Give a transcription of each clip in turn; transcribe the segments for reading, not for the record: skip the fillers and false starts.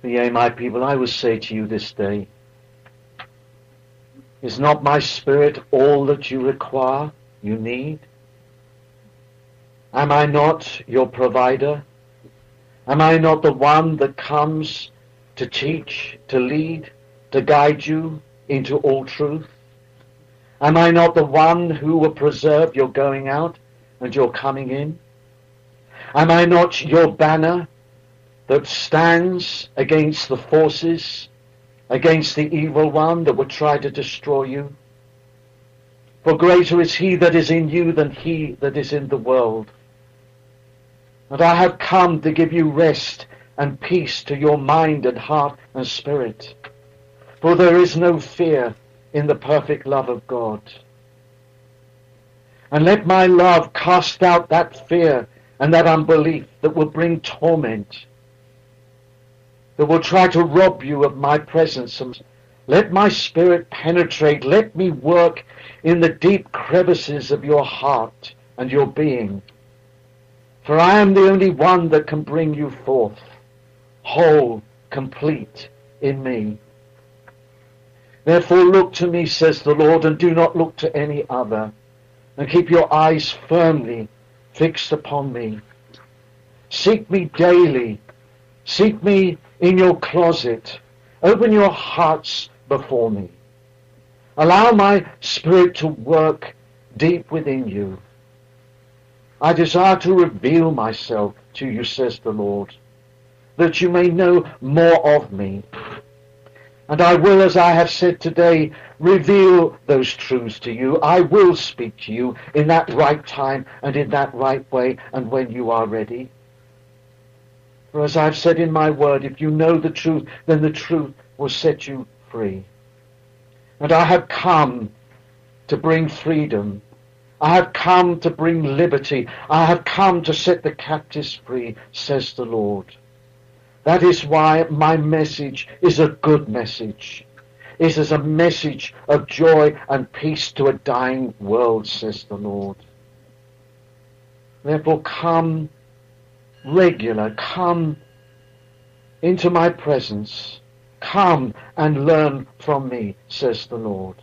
Yea, my people, I will say to you this day, is not my Spirit all that you require, you need? Am I not your provider? Am I not the one that comes to teach, to lead, to guide you into all truth? Am I not the one who will preserve your going out and your coming in? Am I not your banner that stands against the forces, against the evil one that would try to destroy you? For greater is he that is in you than he that is in the world. And I have come to give you rest and peace to your mind and heart and spirit. For there is no fear in the perfect love of God. And let my love cast out that fear and that unbelief that will bring torment, that will try to rob you of my presence. Let my Spirit penetrate. Let me work in the deep crevices of your heart and your being. For I am the only one that can bring you forth, whole, complete in me. Therefore look to me, says the Lord, and do not look to any other, and keep your eyes firmly fixed upon me. Seek me daily. Seek me in your closet. Open your hearts before me. Allow my Spirit to work deep within you. I desire to reveal myself to you, says the Lord, that you may know more of me. And I will, as I have said today, reveal those truths to you. I will speak to you in that right time and in that right way and when you are ready. For as I've said in my word, if you know the truth, then the truth will set you free. And I have come to bring freedom. I have come to bring liberty. I have come to set the captives free, says the Lord. That is why my message is a good message. It is a message of joy and peace to a dying world, says the Lord. Therefore come regular, come into my presence. Come and learn from me, says the Lord.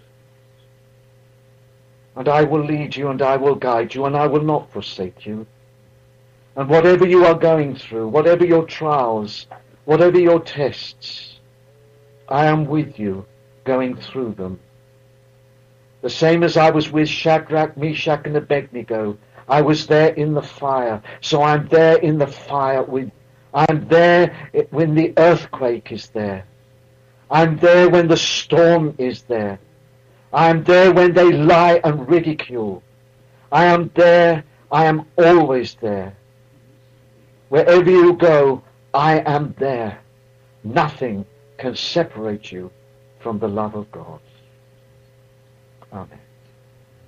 And I will lead you and I will guide you and I will not forsake you. And whatever you are going through, whatever your trials, whatever your tests, I am with you going through them. The same as I was with Shadrach, Meshach, and Abednego. I was there in the fire, so I'm there in the fire with. I'm there when the earthquake is there. I'm there when the storm is there. I am there when they lie and ridicule. I am there. I am always there. Wherever you go, I am there. Nothing can separate you from the love of God. Amen.